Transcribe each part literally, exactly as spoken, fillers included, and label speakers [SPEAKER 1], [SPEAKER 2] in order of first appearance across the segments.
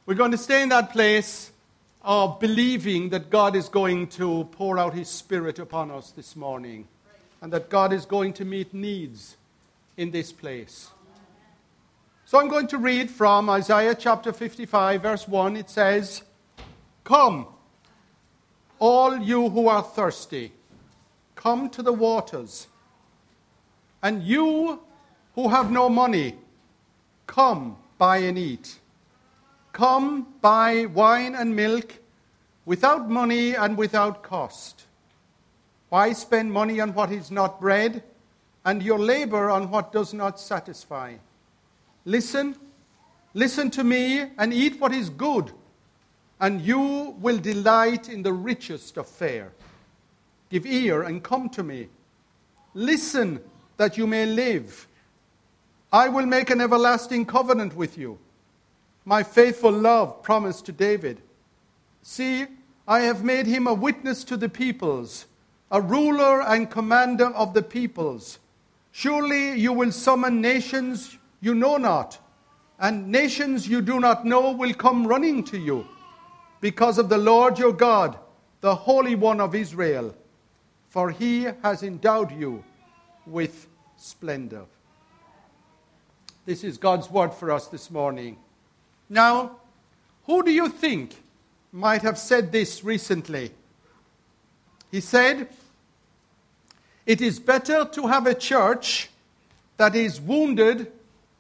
[SPEAKER 1] We're going to stay in that place of believing that God is going to pour out His Spirit upon us this morning, and that God is going to meet needs in this place. So I'm going to read from Isaiah chapter fifty-five, verse one. It says, "Come, all you who are thirsty, come to the waters. And you who have no money, come, buy and eat. Come, buy wine and milk without money and without cost. Why spend money on what is not bread, and your labor on what does not satisfy? Listen, listen to me and eat what is good, and you will delight in the richest of fare. Give ear and come to me. Listen that you may live. I will make an everlasting covenant with you, my faithful love promised to David. See, I have made him a witness to the peoples, a ruler and commander of the peoples. Surely you will summon nations you know not, and nations you do not know will come running to you, because of the Lord your God, the Holy One of Israel, for He has endowed you with splendor." This is God's word for us this morning. Now, who do you think might have said this recently? He said, "It is better to have a church that is wounded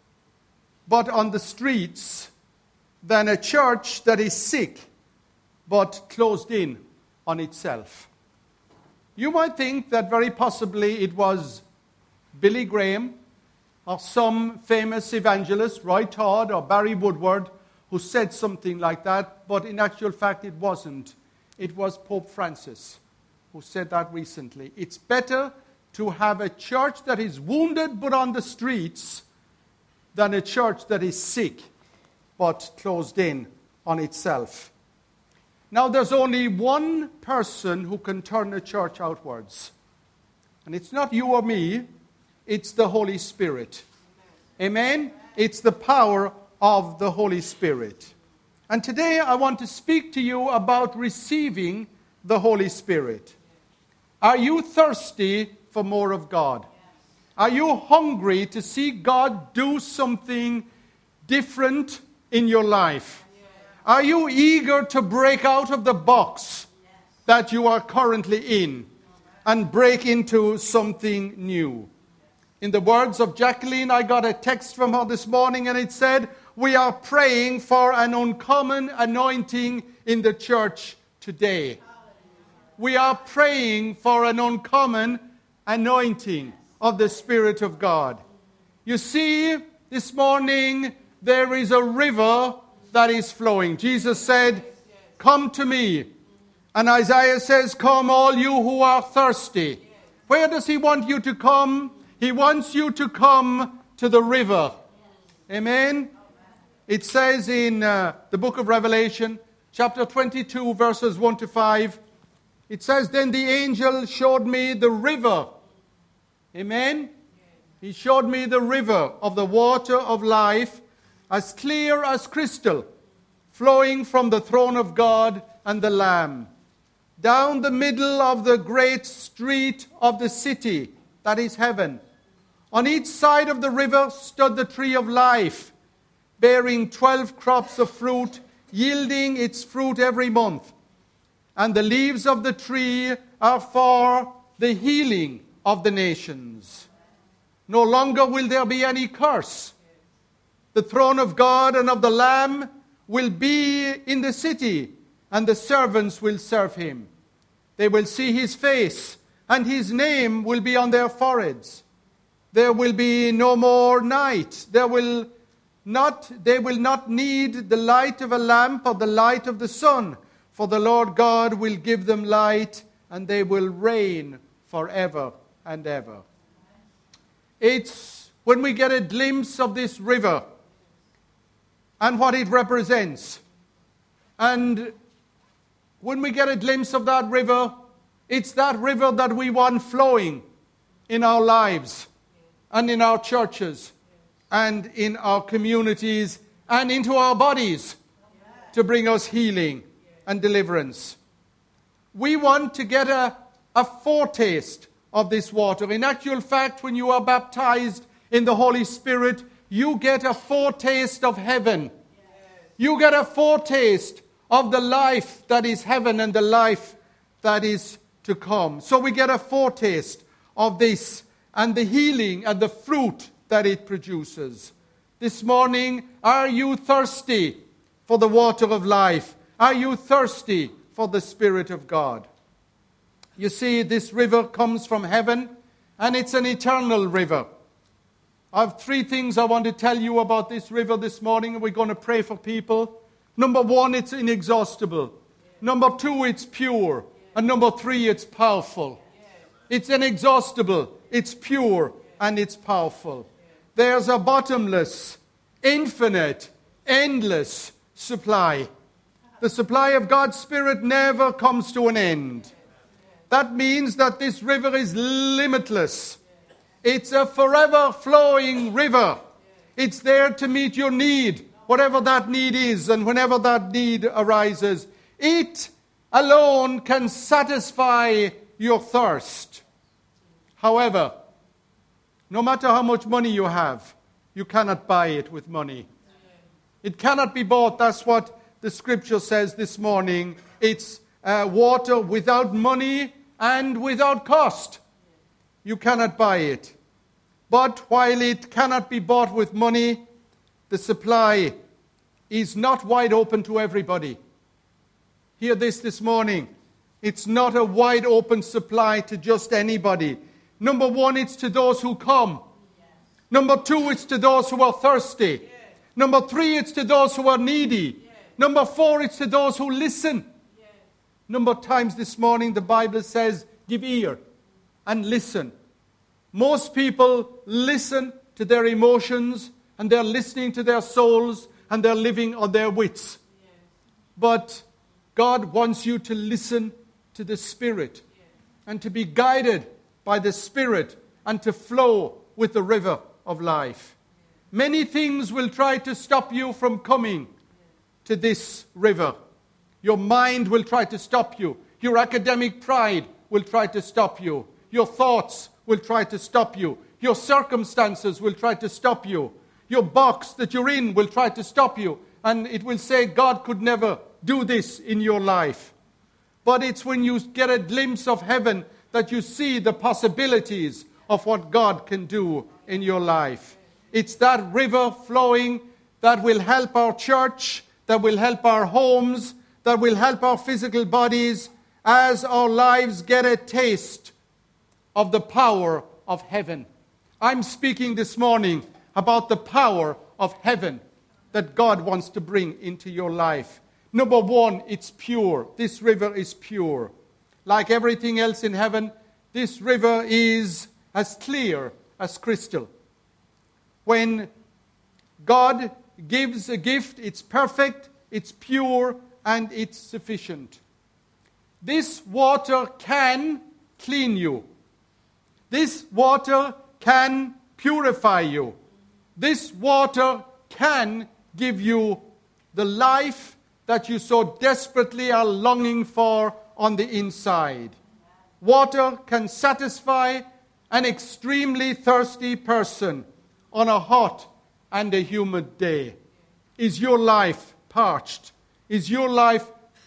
[SPEAKER 1] but on the streets than a church that is sick but closed in on itself." You might think that very possibly it was Billy Graham or some famous evangelist, Roy Todd or Barry Woodward, who said something like that, but in actual fact it wasn't. It was Pope Francis who said that recently. It's better to have a church that is wounded but on the streets than a church that is sick but closed in on itself. Now, there's only one person who can turn a church outwards. And it's not you or me, it's the Holy Spirit. Amen? It's the power of the Holy Spirit. And today I want to speak to you about receiving the Holy Spirit. Are you thirsty for more of God? Are you hungry to see God do something different in your life? Are you eager to break out of the box that you are currently in and break into something new? In the words of Jacqueline, I got a text from her this morning and it said, "We are praying for an uncommon anointing in the church today." We are praying for an uncommon anointing of the Spirit of God. You see, this morning there is a river that is flowing. Jesus said, "Come to me." And Isaiah says, "Come all you who are thirsty." Where does He want you to come? He wants you to come to the river. Amen? It says in uh, the book of Revelation, chapter twenty-two, verses one to five, it says, "Then the angel showed me the river." Amen? He showed me the river of the water of life, as clear as crystal, flowing from the throne of God and the Lamb, down the middle of the great street of the city, that is heaven. On each side of the river stood the tree of life, bearing twelve crops of fruit, yielding its fruit every month. And the leaves of the tree are for the healing of the nations. No longer will there be any curse. The throne of God and of the Lamb will be in the city, and the servants will serve Him. They will see His face, and His name will be on their foreheads. There will be no more night. There will not, they will not need the light of a lamp or the light of the sun, for the Lord God will give them light, and they will reign forever and ever. It's when we get a glimpse of this river and what it represents, and when we get a glimpse of that river, it's that river that we want flowing in our lives and in our churches and in our communities and into our bodies. to bring us healing and deliverance. We want to get a, a foretaste of this water. In actual fact, when you are baptized in the Holy Spirit, you get a foretaste of heaven. You get a foretaste of the life that is heaven and the life that is to come. So we get a foretaste of this and the healing and the fruit that it produces. This morning, are you thirsty for the water of life? Are you thirsty for the Spirit of God? You see, this river comes from heaven, and it's an eternal river. I have three things I want to tell you about this river this morning, and we're going to pray for people. Number one, it's inexhaustible. Number two, it's pure. And number three, it's powerful. It's inexhaustible, it's pure, and it's powerful. There's a bottomless, infinite, endless supply. The supply of God's Spirit never comes to an end. That means that this river is limitless. It's a forever flowing river. It's there to meet your need, whatever that need is, and whenever that need arises. It alone can satisfy your thirst. However, no matter how much money you have, you cannot buy it with money. It cannot be bought. That's what the scripture says this morning. It's uh, water without money and without cost. You cannot buy it. But while it cannot be bought with money, the supply is not wide open to everybody. Hear this this morning. It's not a wide open supply to just anybody. Number one, it's to those who come. Number two, it's to those who are thirsty. Number three, it's to those who are needy. Number four, it's to those who listen. Number of times this morning the Bible says, give ear and listen. Most people listen to their emotions, and they're listening to their souls, and they're living on their wits. But God wants you to listen to the Spirit and to be guided by the Spirit and to flow with the river of life. Many things will try to stop you from coming to this river. Your mind will try to stop you. Your academic pride will try to stop you. Your thoughts will try to stop you. Your circumstances will try to stop you. Your box that you're in will try to stop you. And it will say, God could never do this in your life. But it's when you get a glimpse of heaven that you see the possibilities of what God can do in your life. It's that river flowing that will help our church, that will help our homes, that will help our physical bodies as our lives get a taste of the power of heaven. I'm speaking this morning about the power of heaven that God wants to bring into your life. Number one, it's pure. This river is pure. Like everything else in heaven, this river is as clear as crystal. When God gives a gift, it's perfect, it's pure, and it's sufficient. This water can clean you. This water can purify you. This water can give you the life that you so desperately are longing for on the inside. Water can satisfy an extremely thirsty person on a hot and a humid day. Is your life parched? Is your life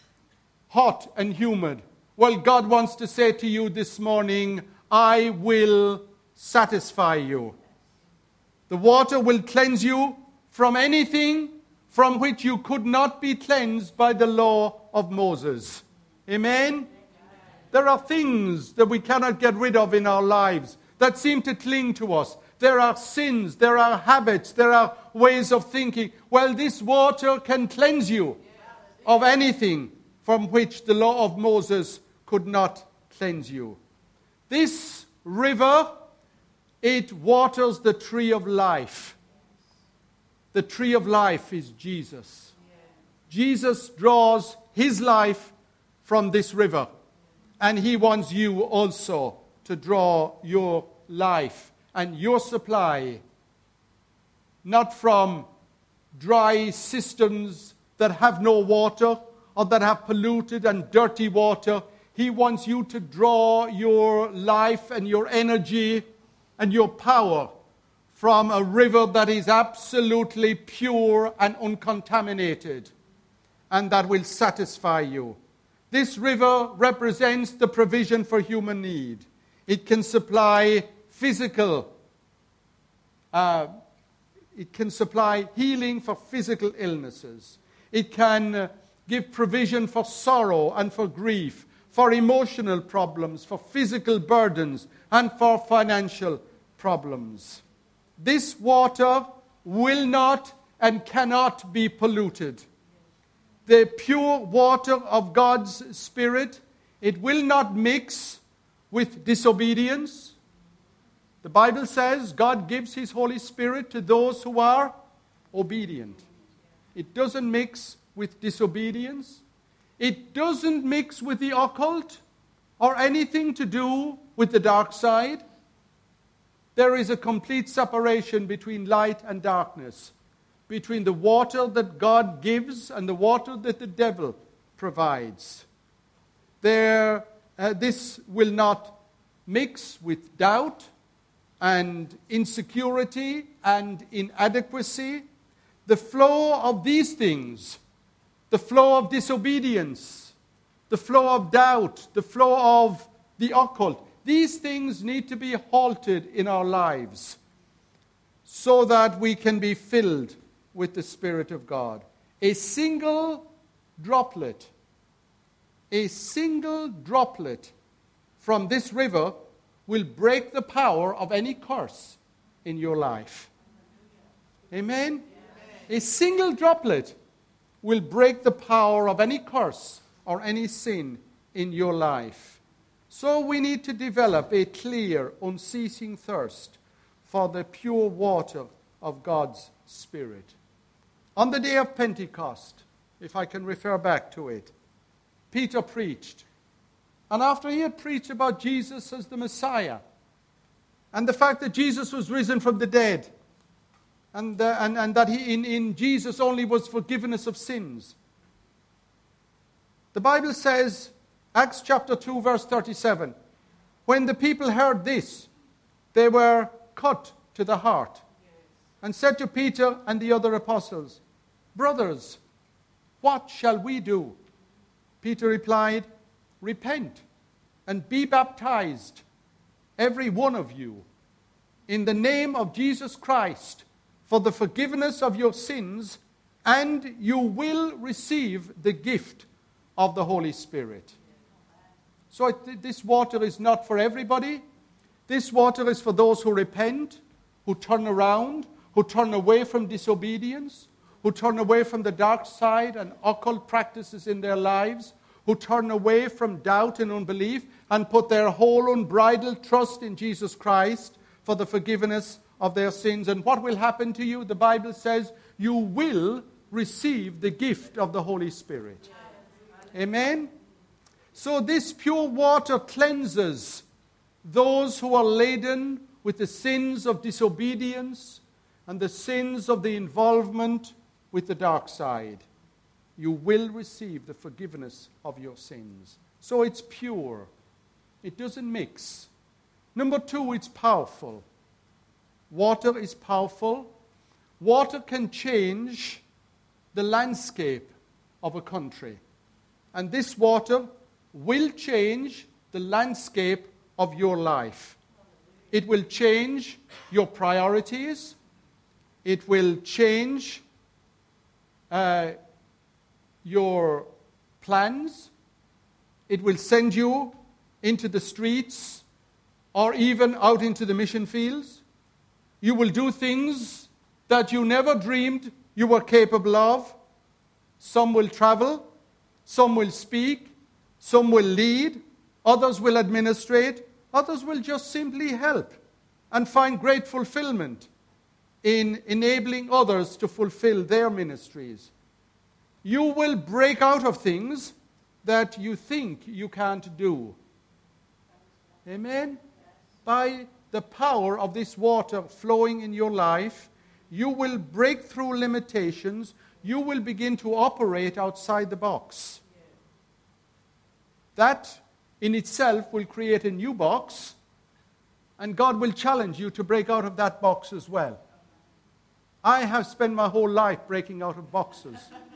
[SPEAKER 1] hot and humid? Well, God wants to say to you this morning, I will satisfy you. The water will cleanse you from anything from which you could not be cleansed by the law of Moses. Amen? There are things that we cannot get rid of in our lives that seem to cling to us. There are sins, there are habits, there are ways of thinking. Well, this water can cleanse you of anything from which the law of Moses could not cleanse you. This river, it waters the tree of life. The tree of life is Jesus. Jesus draws his life from this river. And he wants you also to draw your life and your supply, not from dry systems that have no water or that have polluted and dirty water. He wants you to draw your life and your energy and your power from a river that is absolutely pure and uncontaminated, and that will satisfy you. This river represents the provision for human need. It can supply physical, uh, it can supply healing for physical illnesses. It can uh, give provision for sorrow and for grief, for emotional problems, for physical burdens, and for financial problems. This water will not and cannot be polluted. The pure water of God's Spirit, it will not mix with disobedience. The Bible says God gives His Holy Spirit to those who are obedient. It doesn't mix with disobedience. It doesn't mix with the occult or anything to do with the dark side. There is a complete separation between light and darkness, between the water that God gives and the water that the devil provides. There, uh, this will not mix with doubt and insecurity and inadequacy. The flow of these things, the flow of disobedience, the flow of doubt, the flow of the occult, these things need to be halted in our lives so that we can be filled with the Spirit of God. A single droplet, a single droplet from this river will break the power of any curse in your life. Amen? A single droplet will break the power of any curse or any sin in your life. So we need to develop a clear, unceasing thirst for the pure water of God's Spirit. On the day of Pentecost, if I can refer back to it, Peter preached. And after he had preached about Jesus as the Messiah, and the fact that Jesus was risen from the dead, and, uh, and, and that he, in, in Jesus only was forgiveness of sins, the Bible says, Acts chapter two, verse thirty-seven, when the people heard this, they were cut to the heart and said to Peter and the other apostles, "Brothers, what shall we do?" Peter replied, "Repent and be baptized, every one of you, in the name of Jesus Christ for the forgiveness of your sins, and you will receive the gift of the Holy Spirit." So it, this water is not for everybody. This water is for those who repent, who turn around, who turn away from disobedience, who turn away from the dark side and occult practices in their lives, who turn away from doubt and unbelief and put their whole unbridled trust in Jesus Christ for the forgiveness of their sins. And what will happen to you? The Bible says you will receive the gift of the Holy Spirit. Amen? So this pure water cleanses those who are laden with the sins of disobedience and the sins of the involvement with the dark side. You will receive the forgiveness of your sins. So it's pure. It doesn't mix. Number two, it's powerful. Water is powerful. Water can change the landscape of a country. And this water will change the landscape of your life. It will change your priorities. It will change uh, your plans. It will send you into the streets or even out into the mission fields. You will do things that you never dreamed you were capable of. Some will travel, some will speak, some will lead, others will administrate, others will just simply help and find great fulfillment in enabling others to fulfill their ministries. You will break out of things that you think you can't do. Amen? By the power of this water flowing in your life, you will break through limitations. You will begin to operate outside the box. That in itself will create a new box, and God will challenge you to break out of that box as well. I have spent my whole life breaking out of boxes.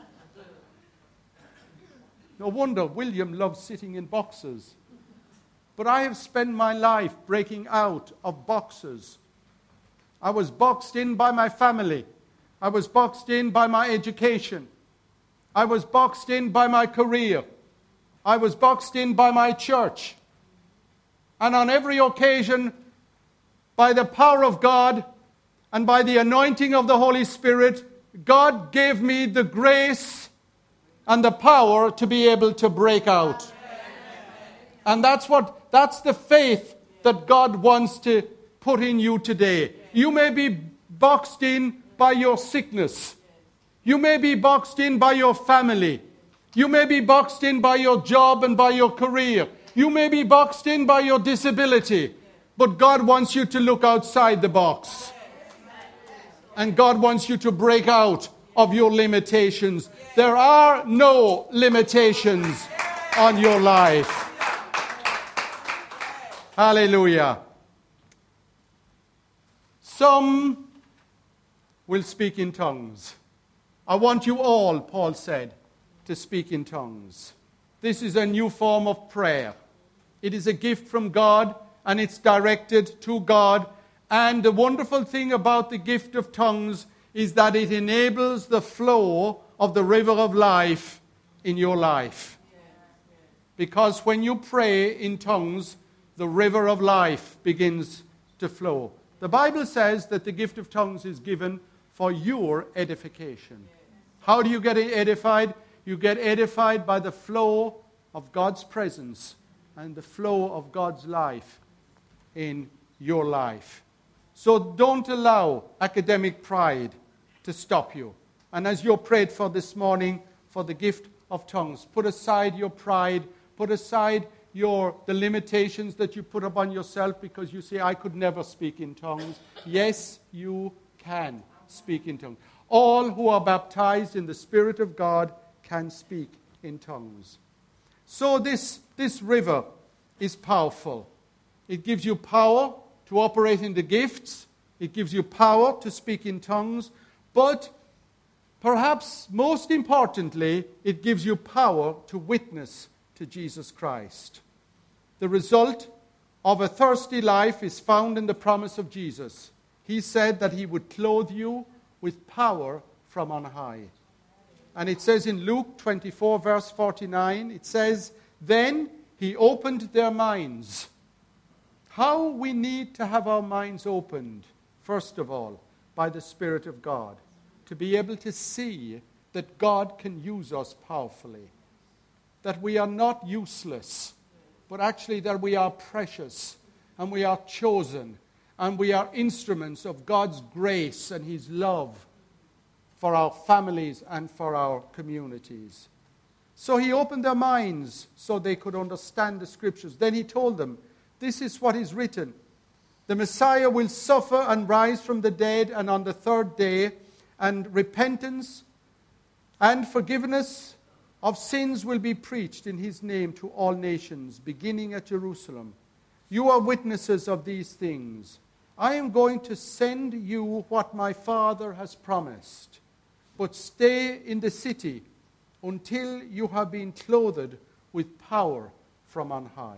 [SPEAKER 1] No wonder William loves sitting in boxes. But I have spent my life breaking out of boxes. I was boxed in by my family. I was boxed in by my education. I was boxed in by my career. I was boxed in by my church. And on every occasion, by the power of God and by the anointing of the Holy Spirit, God gave me the grace and the power to be able to break out. And that's what, that's the faith that God wants to put in you today. You may be boxed in by your sickness. You may be boxed in by your family. You may be boxed in by your job and by your career. You may be boxed in by your disability. But God wants you to look outside the box. And God wants you to break out of your limitations. There are no limitations on your life. Hallelujah. Some will speak in tongues. I want you all, Paul said, to speak in tongues. This is a new form of prayer. It is a gift from God, and it's directed to God. And the wonderful thing about the gift of tongues is that it enables the flow of the river of life in your life. Because when you pray in tongues, the river of life begins to flow. The Bible says that the gift of tongues is given for your edification. How do you get edified? You get edified by the flow of God's presence and the flow of God's life in your life. So don't allow academic pride to stop you. And as you're prayed for this morning for the gift of tongues, put aside your pride, put aside your the limitations that you put upon yourself because you say, I could never speak in tongues. Yes, you can speak in tongues. All who are baptized in the Spirit of God can speak in tongues. So this, this river is powerful. It gives you power to operate in the gifts. It gives you power to speak in tongues. But perhaps most importantly, it gives you power to witness to Jesus Christ. The result of a thirsty life is found in the promise of Jesus. He said that he would clothe you with power from on high. And it says in Luke twenty-four, verse forty-nine, it says, then he opened their minds. How we need to have our minds opened, first of all, by the Spirit of God, to be able to see that God can use us powerfully, that we are not useless, but actually that we are precious, and we are chosen, and we are instruments of God's grace and his love for our families and for our communities. So he opened their minds so they could understand the scriptures. Then he told them, this is what is written. The Messiah will suffer and rise from the dead, and on the third day, and repentance and forgiveness of sins will be preached in his name to all nations, beginning at Jerusalem. You are witnesses of these things. I am going to send you what my Father has promised. But stay in the city until you have been clothed with power from on high.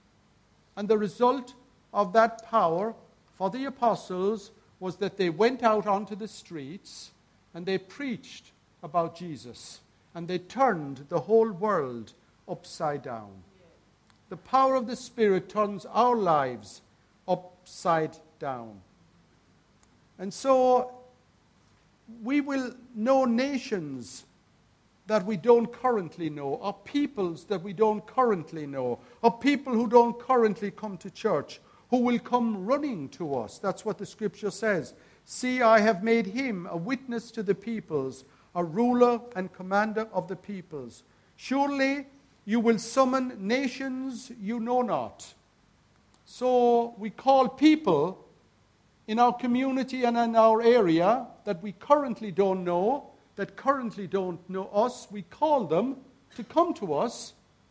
[SPEAKER 1] And the result of that power for the apostles was that they went out onto the streets and they preached about Jesus. And they turned the whole world upside down. The power of the Spirit turns our lives upside down. And so we will know nations that we don't currently know, or peoples that we don't currently know, or people who don't currently come to church, who will come running to us. That's what the scripture says. See, I have made him a witness to the peoples, a ruler and commander of the peoples. Surely you will summon nations you know not. So we call people in our community and in our area that we currently don't know, that currently don't know us, we call them to come to us.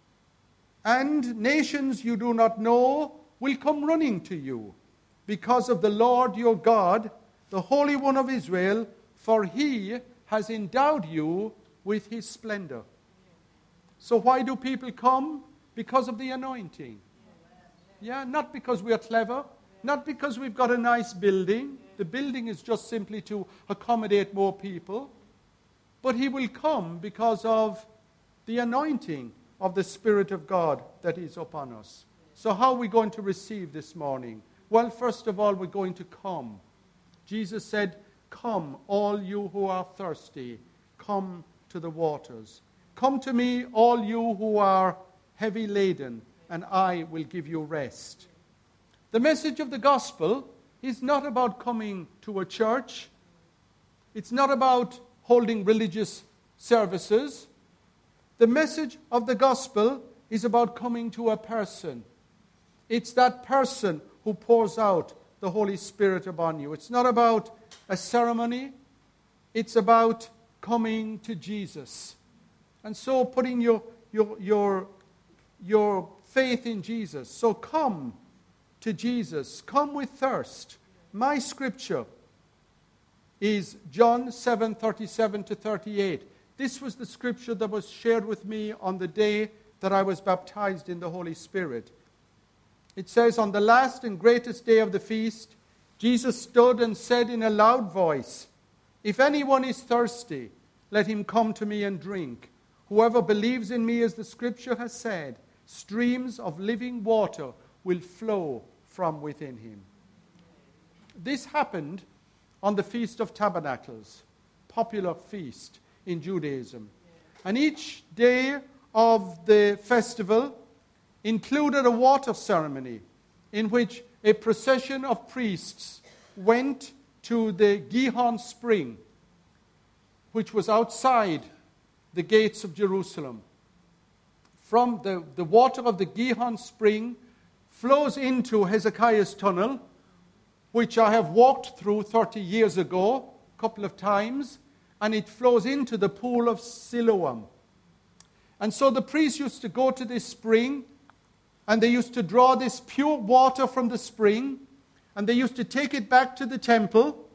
[SPEAKER 1] And nations you do not know will come running to you because of the Lord your God, the Holy One of Israel, for he has endowed you with his splendor. So why do people come? Because of the anointing. Yeah, not because we are clever, not because we've got a nice building. The building is just simply to accommodate more people. But he will come because of the anointing of the Spirit of God that is upon us. So how are we going to receive this morning? Well, first of all, we're going to come. Jesus said, "Come, all you who are thirsty, come to the waters. Come to me, all you who are heavy laden, and I will give you rest." The message of the gospel is not about coming to a church. It's not about holding religious services. The message of the gospel is about coming to a person. It's that person who pours out the Holy Spirit upon you. It's not about a ceremony. It's about coming to Jesus. And so putting your, your, your, your faith in Jesus. So come to Jesus. Come with thirst. My scripture is John seven, thirty-seven to thirty-eight. This was the scripture that was shared with me on the day that I was baptized in the Holy Spirit. It says, "On the last and greatest day of the feast, Jesus stood and said in a loud voice, 'If anyone is thirsty, let him come to me and drink. Whoever believes in me, as the scripture has said, streams of living water will flow from within him.'" This happened on the Feast of Tabernacles, popular feast in Judaism. And each day of the festival included a water ceremony in which a procession of priests went to the Gihon spring, which was outside the gates of Jerusalem. From the, the water of the Gihon spring flows into Hezekiah's tunnel, which I have walked through thirty years ago, a couple of times, and it flows into the pool of Siloam. And so the priests used to go to this spring, and they used to draw this pure water from the spring, and they used to take it back to the temple,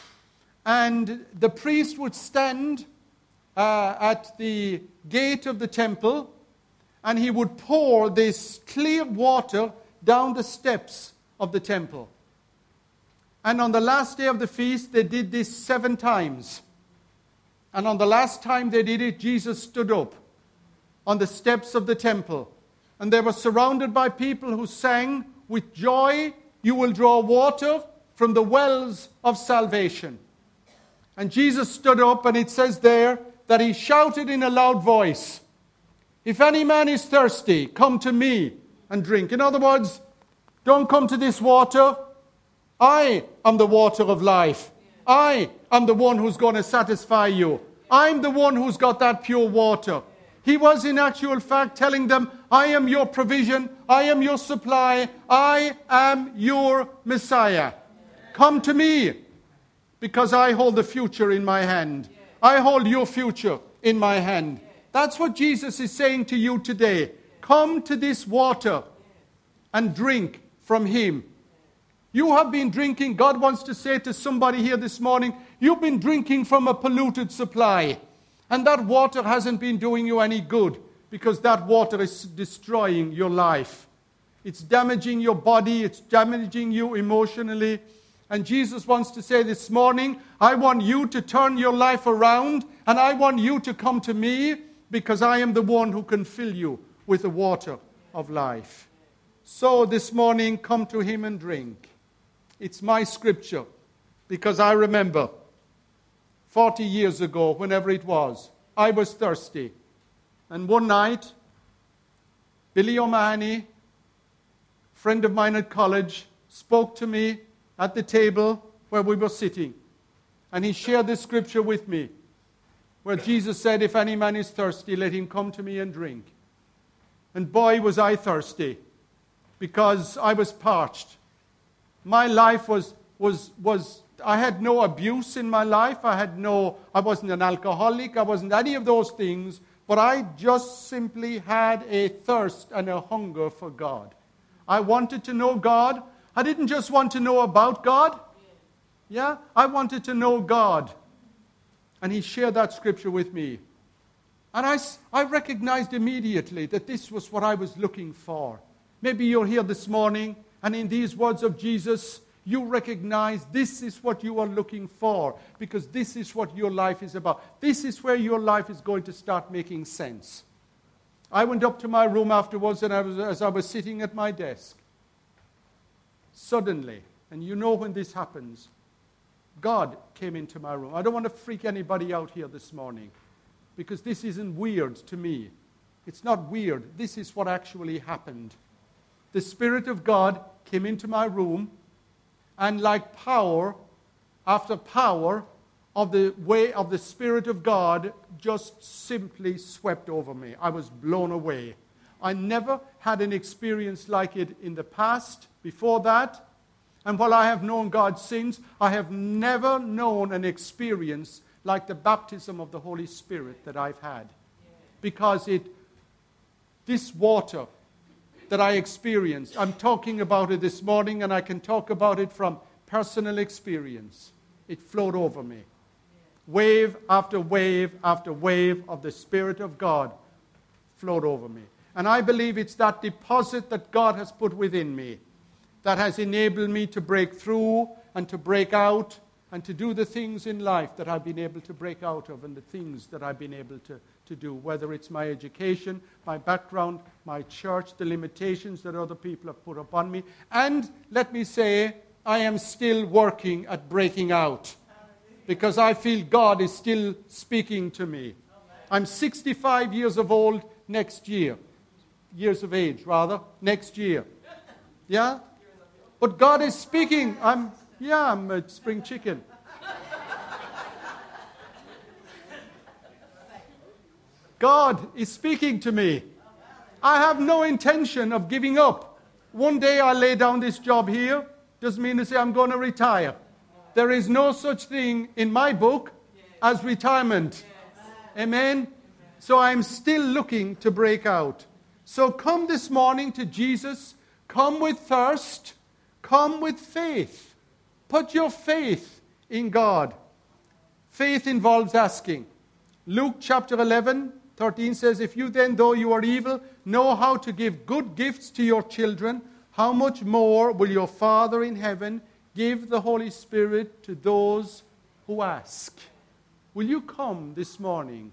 [SPEAKER 1] and the priest would stand uh, at the gate of the temple, and he would pour this clear water down the steps of the temple. And on the last day of the feast, they did this seven times. And on the last time they did it, Jesus stood up on the steps of the temple. And they were surrounded by people who sang, "With joy you will draw water from the wells of salvation." And Jesus stood up, and it says there that he shouted in a loud voice, "If any man is thirsty, come to me and drink." In other words, don't come to this water. I am the water of life. I am the one who's going to satisfy you. I'm the one who's got that pure water. He was in actual fact telling them, I am your provision. I am your supply. I am your Messiah. Come to me, because I hold the future in my hand. I hold your future in my hand. That's what Jesus is saying to you today. Come to this water and drink from him. You have been drinking, God wants to say to somebody here this morning, you've been drinking from a polluted supply. And that water hasn't been doing you any good, because that water is destroying your life. It's damaging your body. It's damaging you emotionally. And Jesus wants to say this morning, I want you to turn your life around, and I want you to come to me, because I am the one who can fill you with the water of life. So this morning, come to him and drink. It's my scripture, because I remember forty years ago, whenever it was, I was thirsty. And one night, Billy O'Mahony, friend of mine at college, spoke to me at the table where we were sitting. And he shared this scripture with me, where Jesus said, if any man is thirsty, let him come to me and drink. And boy, was I thirsty, because I was parched. My life was, was, was I had no abuse in my life. I had no, I wasn't an alcoholic. I wasn't any of those things. But I just simply had a thirst and a hunger for God. I wanted to know God. I didn't just want to know about God. Yeah, I wanted to know God. And he shared that scripture with me. And I, I recognized immediately that this was what I was looking for. Maybe you're here this morning, and in these words of Jesus, you recognize this is what you are looking for, because this is what your life is about. This is where your life is going to start making sense. I went up to my room afterwards, and I was, as I was sitting at my desk, suddenly, and you know when this happens, God came into my room. I don't want to freak anybody out here this morning, because this isn't weird to me. It's not weird. This is what actually happened. The Spirit of God came into my room, and like power after power of the way of the Spirit of God just simply swept over me. I was blown away. I never had an experience like it in the past, before that. And while I have known God since, I have never known an experience like the baptism of the Holy Spirit that I've had. Because it, this water that I experienced, I'm talking about it this morning, and I can talk about it from personal experience. It flowed over me. Wave after wave after wave of the Spirit of God flowed over me. And I believe it's that deposit that God has put within me that has enabled me to break through and to break out and to do the things in life that I've been able to break out of, and the things that I've been able to, to do, whether it's my education, my background, my church, the limitations that other people have put upon me. And let me say, I am still working at breaking out, because I feel God is still speaking to me. I'm sixty-five years of old next year. Years of age, rather, next year. Yeah? But God is speaking. I'm, yeah, I'm a spring chicken. God is speaking to me. I have no intention of giving up. One day I lay down this job here. Doesn't mean to say I'm going to retire. There is no such thing in my book as retirement. Amen? So I'm still looking to break out. So come this morning to Jesus. Come with thirst. Come with faith. Put your faith in God. Faith involves asking. Luke chapter eleven, thirteen says, if you then, though you are evil, know how to give good gifts to your children, how much more will your Father in heaven give the Holy Spirit to those who ask? Will you come this morning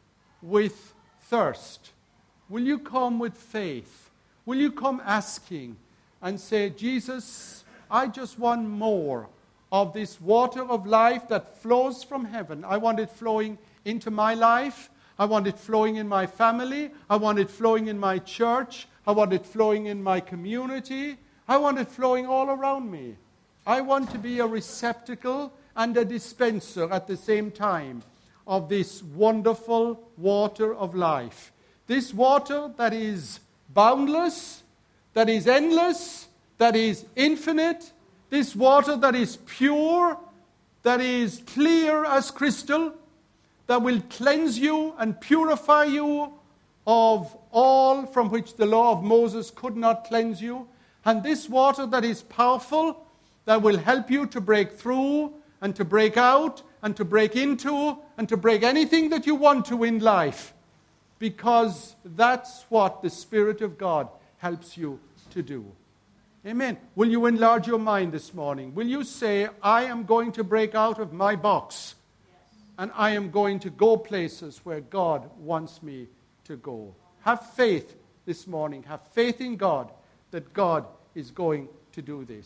[SPEAKER 1] with thirst? Will you come with faith? Will you come asking and say, Jesus, I just want more of this water of life that flows from heaven. I want it flowing into my life. I want it flowing in my family. I want it flowing in my church. I want it flowing in my community. I want it flowing all around me. I want to be a receptacle and a dispenser at the same time of this wonderful water of life. This water that is boundless, that is endless, that is infinite. This water that is pure, that is clear as crystal, that will cleanse you and purify you of all from which the law of Moses could not cleanse you. And this water that is powerful, that will help you to break through and to break out and to break into and to break anything that you want to in life. Because that's what the Spirit of God helps you to do. Amen. Will you enlarge your mind this morning? Will you say, I am going to break out of my box, and I am going to go places where God wants me to go? Have faith this morning. Have faith in God that God is going to do this.